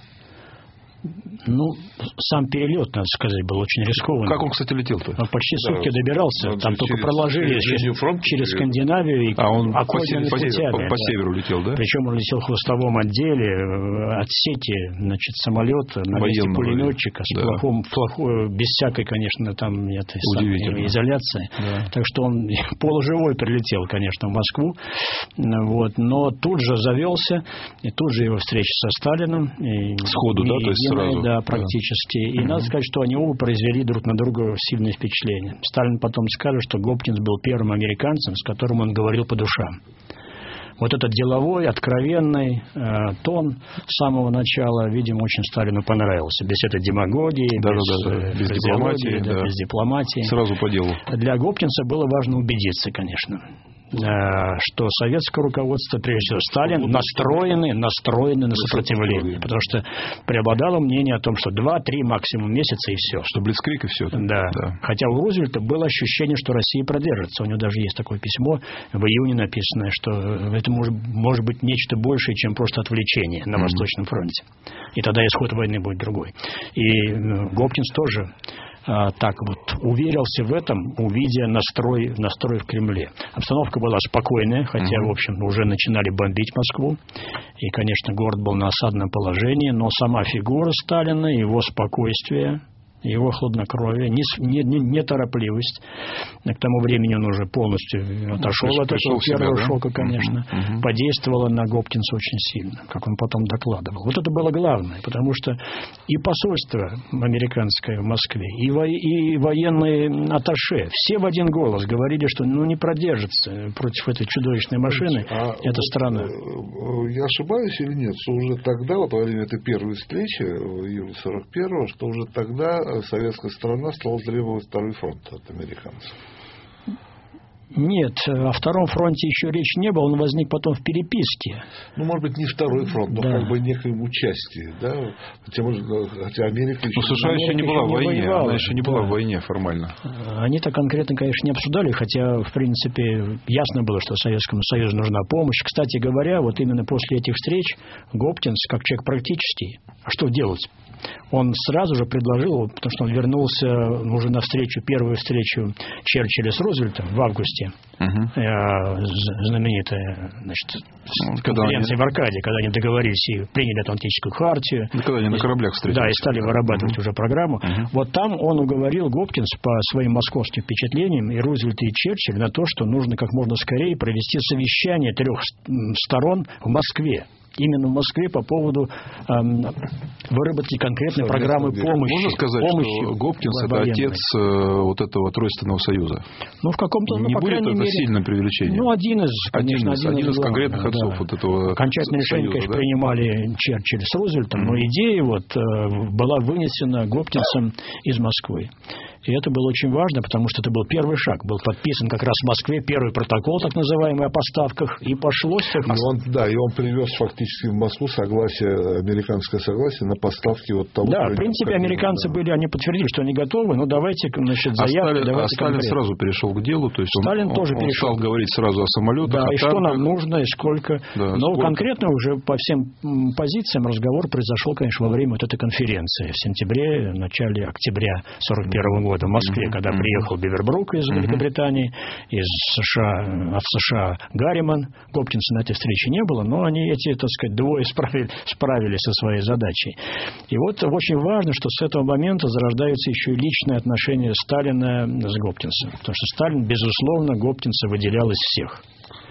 Ну, сам перелет, надо сказать, был очень рискованный. Как он, кстати, летел-то? Он почти сутки да, добирался. Там через, только проложили через, через, через Скандинавию и а он по, по, северу, путями, по да. северу летел, да? Причем он летел в хвостовом отделе, отсеке, значит, самолета на месте пулеметчика с да. плохом, плохой, без всякой, конечно, там этой самой изоляции. Да. Так что он полуживой прилетел, конечно, в Москву. Вот, но тут же завелся, и тут же его встреча со Сталиным. И сходу, да? То есть сразу. Да, практически. Да. И угу. надо сказать, что они оба произвели друг на друга сильное впечатление. Сталин потом скажет, что Гопкинс был первым американцем, с которым он говорил по душам. Вот этот деловой, откровенный э, тон с самого начала, видимо, очень Сталину понравился. Без этой демагогии, да, без, да, да, без дипломатии. Да, да. без дипломатии. Сразу по делу. Для Гопкинса было важно убедиться, конечно, что советское руководство, прежде всего Сталин, настроены, настроены на сопротивление. Потому что преобладало мнение о том, что два-три максимум месяца и все. Что блицкриг и все. Да. да. Хотя у Рузвельта было ощущение, что Россия продержится. У него даже есть такое письмо в июне написанное, что это может, может быть нечто большее, чем просто отвлечение на mm-hmm. Восточном фронте. И тогда исход войны будет другой. И Гопкинс тоже так вот уверился в этом, увидя настрой, настрой в Кремле. Обстановка была спокойная, хотя, mm-hmm. в общем, уже начинали бомбить Москву. И, конечно, город был на осадном положении, но сама фигура Сталина, его спокойствие, его хладнокровие, неторопливость. К тому времени он уже полностью отошел от этого первого да? шока, конечно. Uh-huh. Подействовало на Гопкинса очень сильно, как он потом докладывал. Вот это было главное, потому что и посольство американское в Москве, и, во, и военные атташе, все в один голос говорили, что ну, не продержится против этой чудовищной машины а эта вот страна. Я ошибаюсь или нет, что уже тогда, вот во время этой первой встречи в июле сорок первого, что уже тогда советская страна стала требовать второй фронт от американцев. Нет, о Втором фронте еще речи не было, он возник потом в переписке. Ну, может быть, не Второй фронт, но да. как бы некоем участии, да? Хотя, хотя Америка еще... Но США Америка еще не была в войне, воевала. Она еще не да. была в войне формально. Они-то конкретно, конечно, не обсуждали, хотя, в принципе, ясно было, что Советскому Союзу нужна помощь. Кстати говоря, вот именно после этих встреч Гопкинс, как человек практический, а что делать? Он сразу же предложил, потому что он вернулся уже на встречу, первую встречу Черчилля с Рузвельтом в августе, угу. э, знаменитая, значит, конференция они... в Аркаде, когда они договорились и приняли Атлантическую хартию. Да, когда они на кораблях встретились. Да, и стали вырабатывать угу. уже программу. Угу. Вот там он уговорил Гопкинс по своим московским впечатлениям и Рузвельта, и Черчилля на то, что нужно как можно скорее провести совещание трех сторон в Москве. Именно в Москве по поводу эм, выработки конкретной программы помощи. Можно сказать, помощи что Гопкинс – это отец э, вот этого Тройственного союза? Ну, в каком-то, ну, не по будет это мере, сильным преувеличением? Ну, один из, конечно, один из, один один из, из конкретных главных, отцов да. вот этого Окончательное решение, конечно, да? принимали Черчилль с Рузвельтом, mm-hmm. но идея вот, э, была вынесена Гопкинсом из Москвы. И это было очень важно, потому что это был первый шаг. Был подписан как раз в Москве первый протокол, так называемый, о поставках, и пошло с тех... И он, да, и он привез фактически в Москву согласие, американское согласие на поставки вот того... Да, в принципе, американцы да. были, они подтвердили, что они готовы, но давайте, значит, заявлю, а давайте а Сталин конкретно. сразу перешел к делу, то есть Сталин он, тоже он, перешел. Он стал говорить сразу о самолетах, да, о и танках. что нам нужно, и сколько. Да, но сколько. Конкретно уже по всем позициям разговор произошел, конечно, во время вот этой конференции в сентябре, в начале октября сорок первого года в Москве, mm-hmm. когда mm-hmm. приехал Бивербрук из Великобритании, mm-hmm. из США, а в США Гарриман. Гопкинса на этой встрече не было, но они эти, так сказать, двое справили, справились со своей задачей. И вот очень важно, что с этого момента зарождаются еще и личные отношения Сталина с Гопкинсом. Потому что Сталин, безусловно, Гопкинса выделял из всех.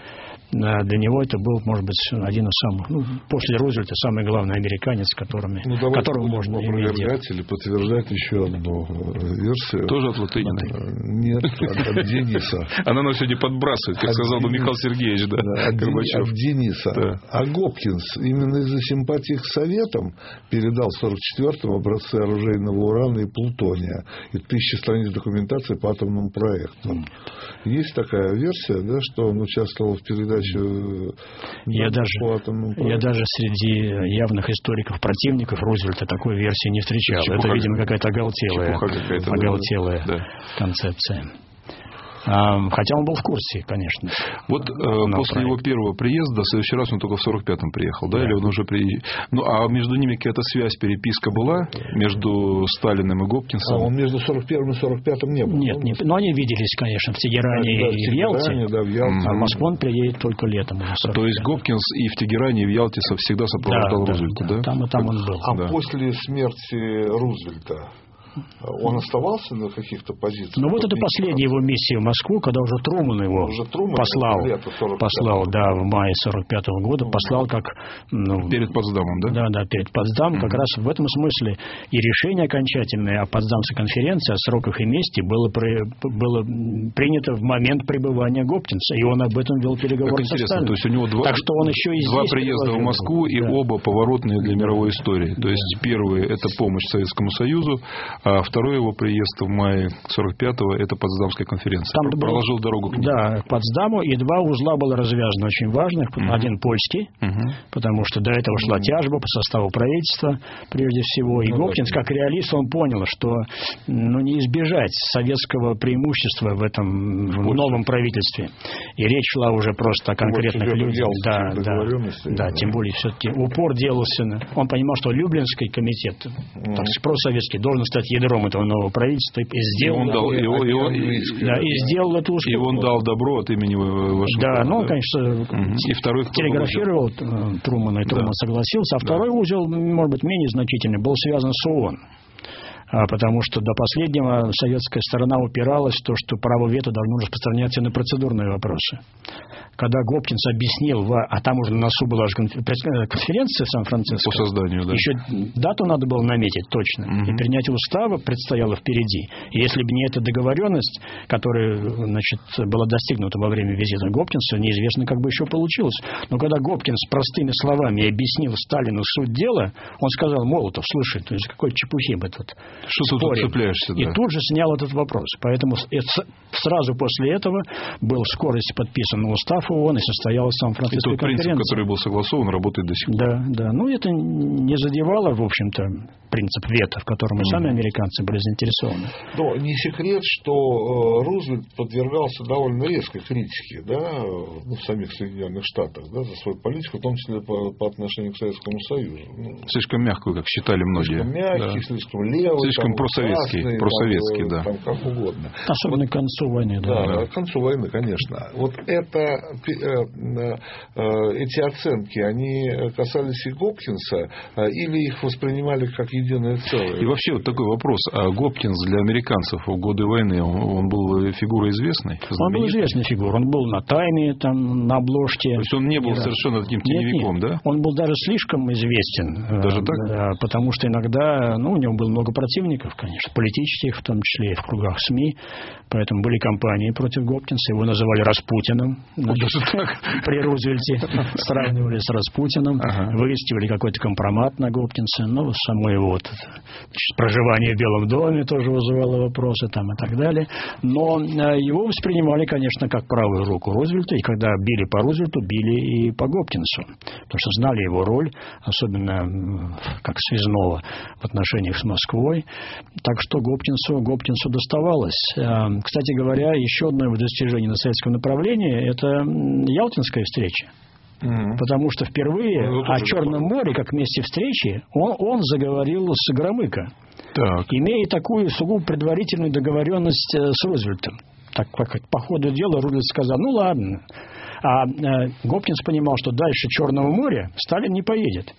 Для него это был, может быть, один из самых, ну, после Рузвельта, самый главный американец, которыми, ну, которого можно иметь дело. Или подтверждать еще одну версию. Тоже от Латынина? Нет, от, от Дениса. Она нам сегодня подбрасывает, как от сказал бы Михаил Сергеевич, да, да от, Горбачев. От Дениса. Да. А Гопкинс именно из-за симпатии к Советам передал в сорок четвёртом образцы оружейного урана и плутония и тысячи страниц документации по атомным проектам. Есть такая версия, да, что он участвовал в передаче. Я даже, я даже среди явных историков, противников Рузвельта такой версии не встречал. Чепуха. Это, видимо, какая-то оголтелая, какая-то, оголтелая да. концепция. Хотя он был в курсе, конечно. Вот э, после его первого приезда, в следующий раз он только в сорок пятом приехал, да? да? Или он уже приехал? Ну, а между ними какая-то связь, переписка была между Сталиным и Гопкинсом? А он между сорок первым и сорок пятым не был? Нет, не, но они виделись, конечно, в Тегеране да, и в Ялте. Да, в Ялте. А в Москву он приедет только летом. То есть Гопкинс и в Тегеране, и в Ялте всегда сопровождал да, Рузвельта, да, да? да? Там и там он был. А да. после смерти Рузвельта он оставался на каких-то позициях? Ну, вот это последняя его миссия в Москву, когда уже Труман его уже Труман послал, послал, да, в мае сорок пятого года, послал как... Ну, перед Потсдамом, да? Да, да, перед Потсдамом. Mm-hmm. Как раз в этом смысле и решение окончательное о Потсдамской конференции, о сроках и месте было, при, было принято в момент пребывания Гопкинса, и он об этом вел переговоры со Сталиным. То есть у него два, так что он еще и два приезда в Москву, и да. оба поворотные для мировой истории. То есть да. первый – это помощь Советскому Союзу, а второй его приезд в мае сорок пятого – это Потсдамская конференция. Там проложил был, дорогу к нему. Да, к Потсдаму, и два узла было развязано очень важных. Uh-huh. Один польский, uh-huh. потому что до этого шла тяжба по составу правительства, прежде всего. И uh-huh. Гопкинс, как реалист, он понял, что ну, не избежать советского преимущества в этом в новом правительстве. И речь шла уже просто о конкретных людях. Да, да, да, да, тем более все-таки упор делался. На... Он понимал, что Люблинский комитет, uh-huh. так сказать, просоветский, должен стать ядром этого нового правительства, и сделал, и он дал, и он, и он, да, и сделал эту успеху. И он дал добро от имени Вашингтона. Да, ну, да? конечно, угу. и второй, телеграфировал Трумана, и Труман да. согласился. А да. второй узел, может быть, менее значительный, был связан с ООН. Потому что до последнего советская сторона упиралась в то, что право вето должно распространяться на процедурные вопросы. когда Гопкинс объяснил, а там уже на носу была конференция в Сан-Франциско. По созданию, да. Еще дату надо было наметить точно. Угу. И принятие устава предстояло впереди. И если бы не эта договоренность, которая, значит, была достигнута во время визита Гопкинса, неизвестно, как бы еще получилось. Но когда Гопкинс простыми словами объяснил Сталину суть дела, он сказал: Молотов, слушай, то есть какой чепухи мы тут Что спорим. Тут цепляешься, да. И тут же снял этот вопрос. Поэтому сразу после этого был в скорости подписан устав ООН и состоялась Сан-Франциская конференция. Принцип, который был согласован, работает до сих пор. Да, да. Ну, это не задевало, в общем-то, принцип вето, в котором и сами американцы были заинтересованы. Но не секрет, что Рузвельт подвергался довольно резкой критике, да, ну, в самих Соединенных Штатах, да, за свою политику, в том числе по, по отношению к Советскому Союзу. Ну, слишком мягкую, как считали многие. Слишком мягкий, да. слишком левый. Слишком там, просоветский, красный, просоветский, там, да. Там, как угодно. Особенно вот, к концу войны. Да, да, да, к концу войны, конечно. Вот это, эти оценки, они касались и Гопкинса, или их воспринимали как единое целое? И вообще вот такой вопрос. А Гопкинс для американцев в годы войны, он, он был фигурой известной? Он был известной фигурой. Он был на Тайме, там, на обложке. То есть он не был да. совершенно таким теневиком, нет, нет. да? Он был даже слишком известен. Даже так? Да, потому что иногда, ну, у него было много противников, конечно, политических, в том числе и в кругах СМИ. Поэтому были кампании против Гопкинса. Его называли Распутиным. При Рузвельте сравнивали с Распутиным. Ага. Выискивали какой-то компромат на Гопкинса. Ну, само его вот, значит, проживание в Белом доме тоже вызывало вопросы там, и так далее. Но его воспринимали, конечно, как правую руку Рузвельта. И когда били по Рузвельту, били и по Гопкинсу. Потому что знали его роль, особенно как связного в отношениях с Москвой. Так что Гопкинсу, Гопкинсу доставалось. Кстати говоря, еще одно его достижение на советском направлении – это Ялтинская встреча. Mm-hmm. Потому что впервые ну, о Черном море, как месте встречи, он, он заговорил с Громыко, так. имея такую сугубо предварительную договоренность с Рузвельтом. Так как по ходу дела Рузвельт сказал: ну ладно. А э, Гопкинс понимал, что дальше Черного моря Сталин не поедет.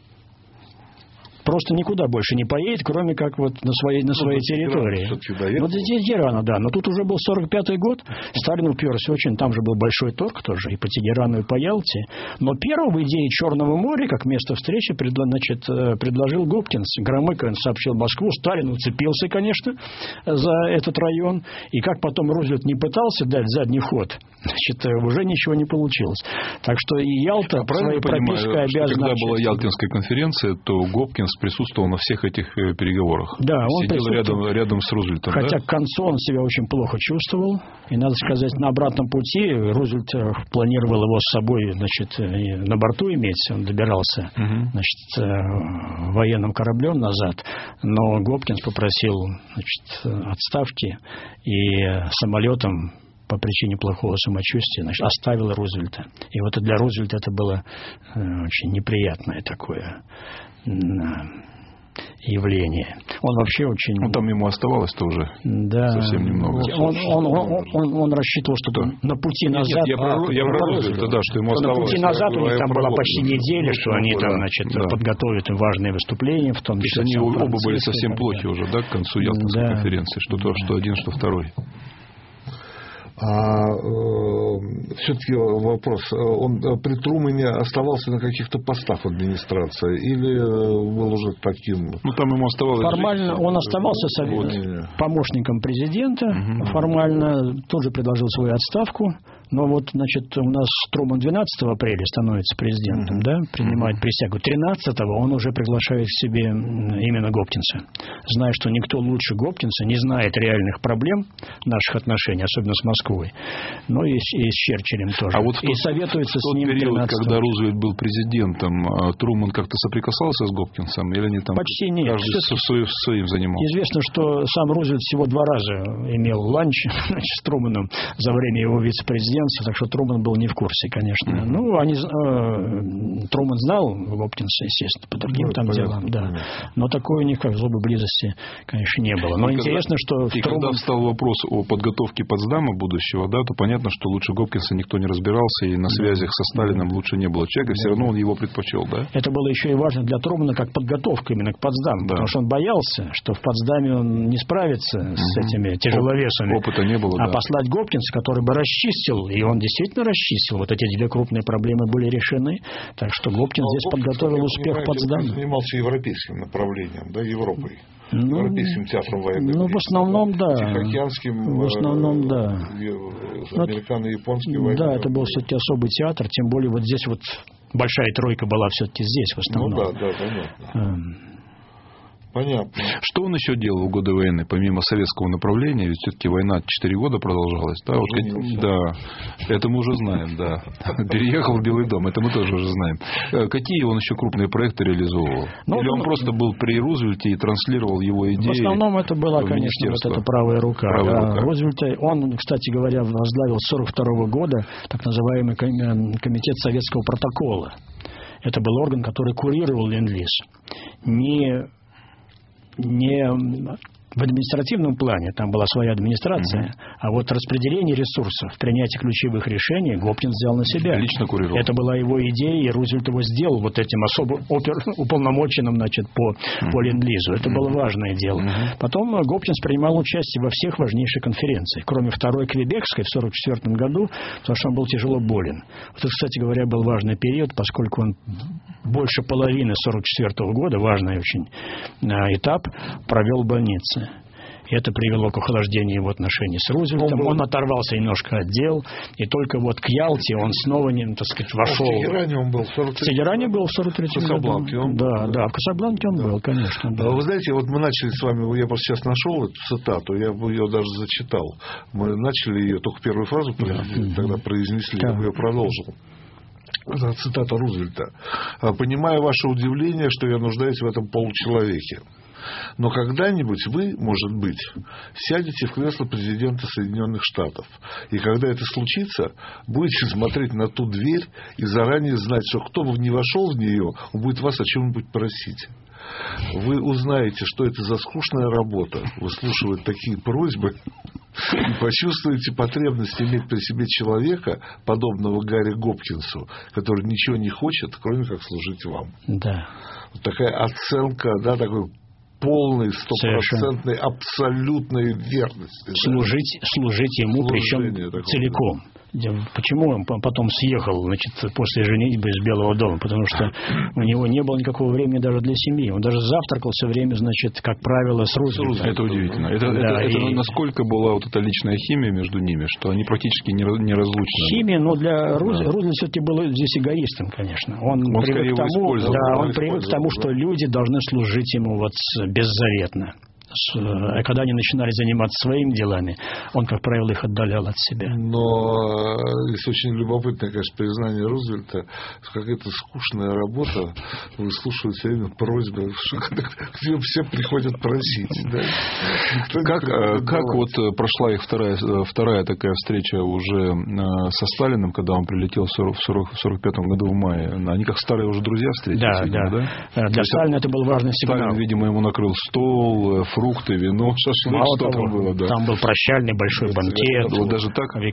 Просто никуда больше не поедет, кроме как вот на своей, на своей ну, территории. Ну, до Тегерана, да. Но тут уже был сорок пятый год. Сталин уперся очень. Там же был большой торг тоже и по Тегерану, и по Ялте. Но первую идею Черного моря, как место встречи, предло, значит, предложил Гопкинс. Громыко сообщил Москву. Сталин уцепился, конечно, за этот район. И как потом Рузвельт не пытался дать задний ход, значит, уже ничего не получилось. Так что и Ялта а своей пропиской обязана... Когда была Ялтинская конференция, то Гопкинс присутствовал на всех этих переговорах. Да, он сидел рядом, рядом с Рузвельтом. Хотя да? к концу он себя очень плохо чувствовал. И, надо сказать, на обратном пути Рузвельт планировал его с собой, значит, на борту иметь. Он добирался, угу. значит, военным кораблем назад. Но Гопкинс попросил, значит, отставки и самолетом по причине плохого самочувствия, значит, оставил Рузвельта. И вот для Рузвельта это было очень неприятное такое явление. Он вообще очень... Ну, там ему оставалось-то уже да. совсем немного. Он, он, он, он, он рассчитывал, что да. на пути назад... Нет, я про, я про Рузвельта, да, что ему оставалось. На пути назад у них там была почти Рузвельта. неделя, что они там, значит, да. подготовят им важные выступления, в том числе... Они оба были совсем плохи уже, да, к концу Ялтинской да. конференции, что то, что один, что второй. А э, все-таки вопрос, он при Трумэне оставался на каких-то постах в администрации или был уже таким? Ну, там ему оставалось... Формально жить. он оставался совет, помощником президента, угу. формально тоже предложил свою отставку. Но вот, значит, у нас Трумэн двенадцатого апреля становится президентом, mm-hmm. да, принимает mm-hmm. присягу. тринадцатого он уже приглашает к себе именно Гопкинса. Зная, что никто лучше Гопкинса не знает реальных проблем наших отношений, особенно с Москвой. Ну и, и с Черчиллем тоже. А вот в тот, и советуется в тот с ним период, тринадцатого когда Рузвельт был президентом, Трумэн как-то соприкасался с Гопкинсом? Или они там почти нет. Каждый со своим, своим занимался? Известно, что сам Рузвельт всего два раза имел ланч с Трумэном за время его вице-президентства. Так что Трумэн был не в курсе, конечно. Mm-hmm. Ну, они, э, Трумэн знал Гопкинса, естественно, по другим ну, там делам, да. Но такой у них, как злобы близости, конечно, не было. Но и интересно, когда, что... И Трумэн... когда встал вопрос о подготовке Потсдама будущего, да, то понятно, что лучше Гопкинса никто не разбирался, и на связях со Сталином лучше не было человека, все равно он его предпочел, да? Это было еще и важно для Трумэна как подготовка именно к Потсдаму, да. потому что он боялся, что в Потсдаме он не справится mm-hmm. с этими тяжеловесами. Опыта не было, а да. послать Гопкинса, который бы расчистил расчистил. И он действительно расчистил. Вот эти две крупные проблемы были решены. Так что Гопкинс Но здесь Гопкинс, подготовил успех Потсдама. Он занимался европейским направлением, да, Европой. Ну, Европейским театром военных ну, действий. в основном, да. Тихоокеанским, в основном, да. Американо-японским военным. Да, это был все-таки особый театр. Тем более вот здесь вот большая тройка была все-таки здесь в основном. Ну да, да, понятно. Понятно. Что он еще делал в годы войны, помимо советского направления? Ведь все-таки война четыре года продолжалась. Да, вот, да, это мы уже знаем, да. Переехал в Белый дом, это мы тоже уже знаем. Какие он еще крупные проекты реализовывал? Ну, Или он ну, просто был при Рузвельте и транслировал его идеи? В основном это была, конечно, вот эта правая рука. Правая да. рука. Рузвельта, он, кстати говоря, возглавил с сорок второго года так называемый комитет советского протокола. Это был орган, который курировал ленд-лиз. Не не в административном плане, там была своя администрация, uh-huh. а вот распределение ресурсов, принятие ключевых решений Гопкинс взял на себя. Лично курировал. Это была его идея, и Рузвельт его сделал вот этим особо опер, уполномоченным, значит, по, uh-huh. по ленд-лизу. Это uh-huh. было важное дело. Uh-huh. Потом Гопкинс принимал участие во всех важнейших конференциях, кроме второй Квебекской в сорок четвёртом году, потому что он был тяжело болен. Вот это, кстати говоря, был важный период, поскольку он больше половины сорок четвёртого года, важный очень этап, провел в больнице. И это привело к охлаждению его отношений с Рузвельтом. Он, он оторвался немножко от дел, и только вот к Ялте он снова, не, так сказать, вошел. В Тегеране он был в сорок третьем. В Тегеране был в сорок третьем году. В Касабланке он да, был. Да, в Касабланке он да. был, конечно. Да. Вы знаете, вот мы начали с вами, я просто сейчас нашел эту цитату, я бы ее даже зачитал. Мы начали ее, только первую фразу да. тогда произнесли, да. я бы ее продолжил. Это цитата Рузвельта. «Понимаю ваше удивление, что я нуждаюсь в этом получеловеке. Но когда-нибудь вы, может быть, сядете в кресло президента Соединенных Штатов. И когда это случится, будете смотреть на ту дверь и заранее знать, что кто бы ни вошел в нее, он будет вас о чем-нибудь просить. Вы узнаете, что это за скучная работа, выслушивать такие просьбы, и почувствуете потребность иметь при себе человека, подобного Гарри Гопкинсу, который ничего не хочет, кроме как служить вам». Да. Вот такая оценка, да, такой полной, стопроцентной, абсолютной верности. Служить, да? служить ему, причем такого, целиком. Почему он потом съехал, значит, после женитьбы из Белого дома? Потому что у него не было никакого времени даже для семьи. Он даже завтракал все время, значит, как правило, с Рузвельтом. Это удивительно. Это, да, это, и... это насколько была вот эта личная химия между ними, что они практически неразлучны. Химия, но для Руз... да. Рузвельт все-таки был здесь эгоистом, конечно. Он, он привык к тому, да, он привык к тому, что люди должны служить ему вот беззаветно. Когда они начинали заниматься своими делами, он, как правило, их отдалял от себя. Но здесь очень любопытное, конечно, признание Рузвельта, что какая-то скучная работа, выслушивают все время просьбы, что к ним все приходят просить. Да? Как, как вот прошла их вторая, вторая такая встреча уже со Сталиным, когда он прилетел в сорок пятом году в мае? Они как старые уже друзья встретились? Да, видимо, да. да. Для Сталина это был важный сигнал. Сталин, видимо, ему накрыл стол, фрукты, вино, шашлык, что там было, да. Там был прощальный большой банкет. Вот даже так? В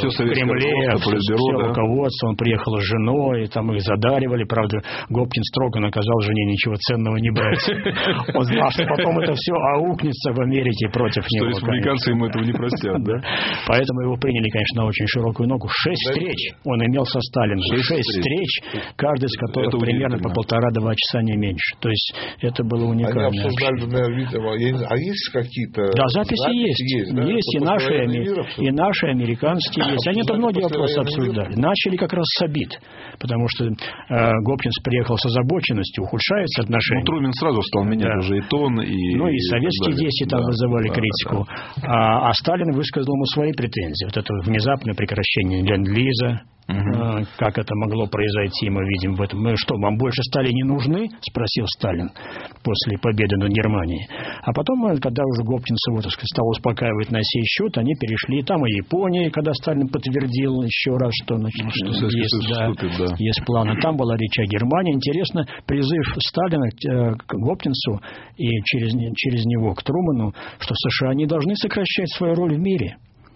Кремле, все, все руководство. Он приехал с женой, там их задаривали. Правда, Гопкинс строго наказал жене ничего ценного не брать. Он знал, что потом это все аукнется в Америке против него. Что республиканцы ему этого не простят, да? Поэтому его приняли, конечно, на очень широкую ногу. Шесть встреч он имел со Сталином. Шесть встреч, каждый из которых примерно по полтора-два часа не меньше. То есть это было уникально. Они обсуждали, видимо, а есть какие-то... Да, записи, записи есть. Есть, да? есть и, наши, мира, и наши, американские есть. Они там многие вопросы обсуждали. Мира? Начали как раз с обид. Потому что э, Гопкинс приехал с озабоченностью, ухудшаются отношения. Ну, Трумэн сразу стал менять да. уже и тон, и... Ну, и, и советские действия там да, вызывали да, критику. Да, да. А, а Сталин высказал ему свои претензии. Вот это внезапное прекращение ленд-лиза. Uh-huh. Как это могло произойти, мы видим в этом. Мы что, вам больше стали не нужны? Спросил Сталин после победы над Германией. А потом, когда уже Гопкинса вот, стал успокаивать на сей счет, они перешли. Там и Япония, когда Сталин подтвердил еще раз, что, значит, что есть, да, вступит, да. есть планы. Там была речь о Германии. Интересно, призыв Сталина к Гопкинсу и через, через него к Трумэну, что США не должны сокращать свою роль в мире.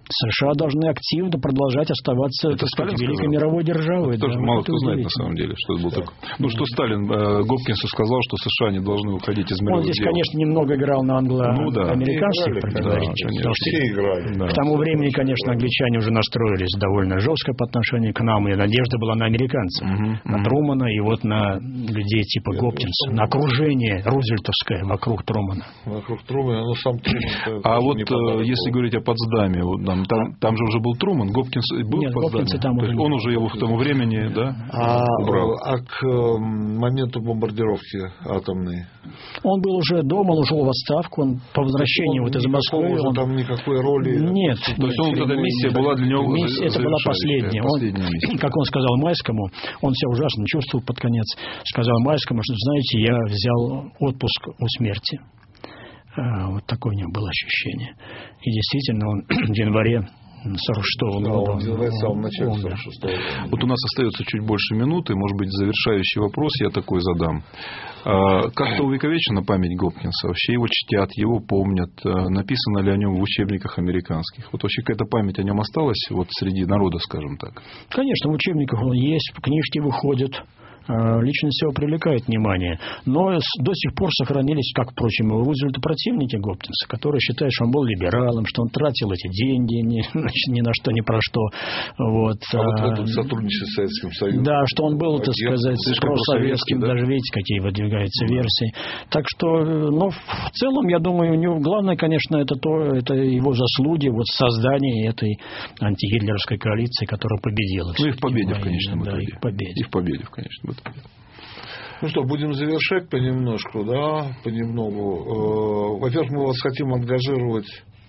США должны активно продолжать оставаться, так сказать, великой мировой державой. Это да, тоже мало кто знает, на самом деле, что это был да. такой. Ну, что Сталин э, Гопкинсу сказал, что США не должны уходить из мировых Он здесь, дел. конечно, немного играл на англо-американских ну, да. противоречиях. Да, потому что все играли. Да. К тому времени, конечно, англичане уже настроились довольно жестко по отношению к нам, и надежда была на американцев, угу, на угу. Трумана и вот на людей типа Я Гопкинса, на окружение рузвельтовское вокруг Трумана. Вокруг Трумана, но сам Труман... А вот если говорить о Потсдаме, вот, там, там, там же уже был Труман, Гопкинс был Нет, в Потсдаме? Там То есть он уже его к тому времени, да, а, убрал? А к моменту бомбардировки атомной? Он был уже дома, он ушел в отставку, он по возвращению вот из Москвы... Он... там никакой роли... Нет. То есть он, эта миссия была для него... Миссия, это была последняя. последняя он, миссия. Как он сказал Майскому, он себя ужасно чувствовал под конец, сказал Майскому, что, знаете, я взял отпуск у смерти. Вот такое у него было ощущение. И действительно, он в январе сорок шестого года. Он в самом начале сорок шестого года. Вот у нас остается чуть больше минуты. Может быть, завершающий вопрос я такой задам. Как-то увековечена память Гопкинса? Вообще его чтят, его помнят? Написано ли о нем в учебниках американских? Вот вообще какая-то память о нем осталась вот среди народа, скажем так? Конечно, в учебниках он есть, книжки выходят. Личность его привлекает внимание. Но до сих пор сохранились, как, впрочем, и у Рузвельта противники Гопкинса, которые считают, что он был либералом, что он тратил эти деньги ни, ни на что, ни про что. Вот. А вот в этом сотрудничестве с Советским Союзом. Да, что он был, так сказать, просоветским, да? Даже видите, какие выдвигаются да. версии. Так что, ну, в целом, я думаю, у него главное, конечно, это то, это его заслуги вот в создании этой антигитлеровской коалиции, которая победила. Ну, и в победе, в конечном да, итоге. И в победе. И в победе, в конечном итоге. Ну что, будем завершать понемножку, да, понемногу. Во-первых, мы вас хотим ангажировать,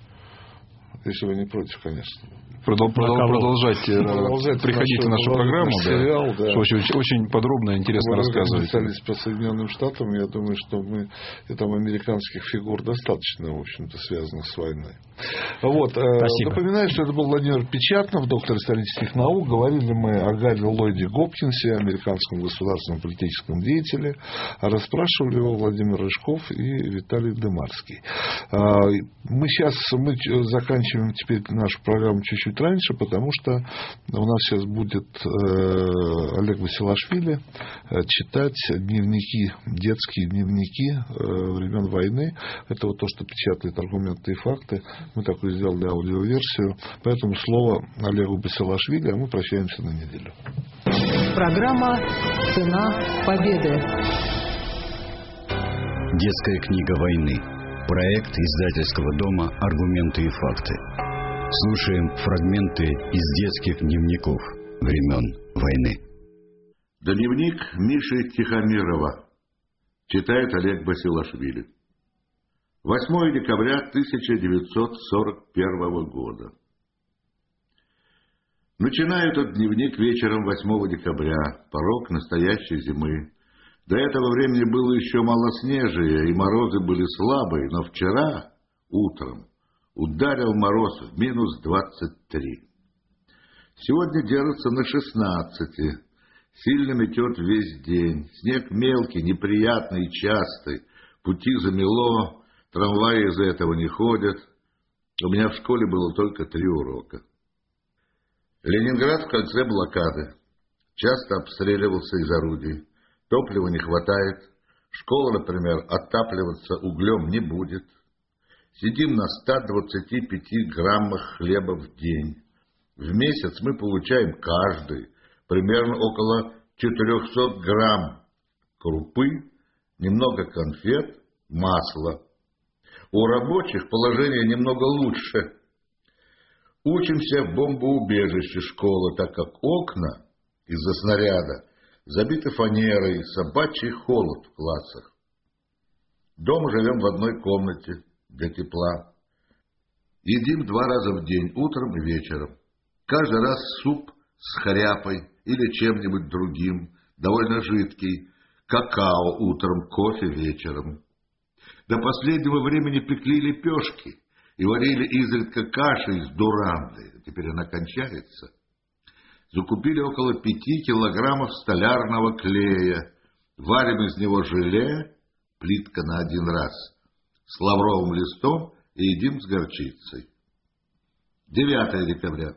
если вы не против, конечно. Продол- продол- продолжать, продолжать приходить в нашу программу, сериал, да, да. Что очень, очень подробно и интересно рассказывать. Мы специалист по Соединенным Штатам, я думаю, что мы и там американских фигур достаточно, в общем-то, связанных с войной. Вот. Спасибо. Напоминаю, что это был Владимир Печатнов, доктор исторических наук. Говорили мы о Гарри Ллойде Гопкинсе, американском государственном политическом деятеле. А расспрашивали его Владимир Рыжков и Виталий Дымарский. Мы сейчас мы заканчиваем теперь нашу программу чуть-чуть раньше, потому что у нас сейчас будет Олег Басилашвили читать дневники, детские дневники времен войны. Это вот то, что печатает «Аргументы и факты». Мы такую сделали аудиоверсию. Поэтому слово Олегу Басилашвили, а мы прощаемся на неделю. Программа «Цена победы». Детская книга войны. Проект издательского дома «Аргументы и факты». Слушаем фрагменты из детских дневников времен войны. Дневник Миши Тихомирова. Читает Олег Басилашвили. восьмое декабря тысяча девятьсот сорок первого года. Начинаю этот дневник вечером восьмого декабря, порог настоящей зимы. До этого времени было еще малоснежие, и морозы были слабые, но вчера утром ударил мороз в минус двадцать три. Сегодня держится на шестнадцати. Сильно метет весь день. Снег мелкий, неприятный и частый. Пути замело, трамваи из-за этого не ходят. У меня в школе было только три урока. Ленинград в кольце блокады. Часто обстреливался из орудий. Топлива не хватает. Школа, например, отапливаться углем не будет. Сидим на ста двадцати пяти граммах хлеба в день. В месяц мы получаем каждый примерно около четырехсот грамм крупы, немного конфет, масла. У рабочих положение немного лучше. Учимся в бомбоубежище школы, так как окна из-за снаряда забиты фанерой, собачий холод в классах. Дома живем в одной комнате для тепла. Едим два раза в день, утром и вечером. Каждый раз суп с хряпой или чем-нибудь другим, довольно жидкий, какао утром, кофе вечером. До последнего времени пекли лепешки и варили изредка каши из дуранды, теперь она кончается. Закупили около пяти килограммов столярного клея, варим из него желе, плитка на один раз, с лавровым листом и едим с горчицей. девятое декабря.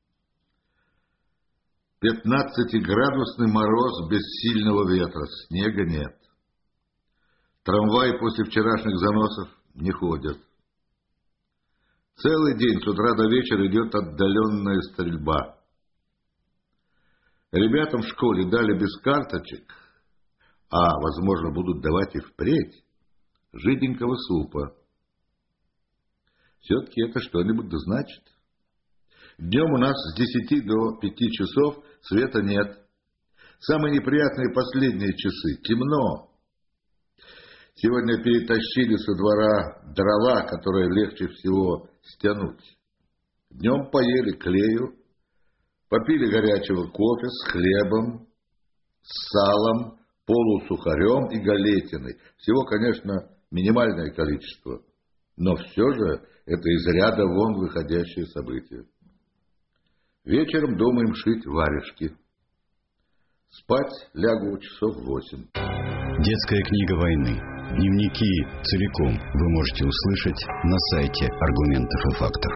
пятнадцатиградусный мороз без сильного ветра, снега нет. Трамваи после вчерашних заносов не ходят. Целый день с утра до вечера идет отдаленная стрельба. Ребятам в школе дали без карточек, а, возможно, будут давать и впредь, жиденького супа. Все-таки это что-нибудь да значит. Днем у нас с десяти до пяти часов света нет. Самые неприятные последние часы. Темно. Сегодня перетащили со двора дрова, которые легче всего стянуть. Днем поели клею, попили горячего кофе с хлебом, с салом, полусухарем и галетиной. Всего, конечно, минимальное количество. Но все же это из ряда вон выходящее событие. Вечером думаем шить варежки. Спать лягу часов в восемь. Детская книга войны. Дневники целиком вы можете услышать на сайте «Аргументов и фактов».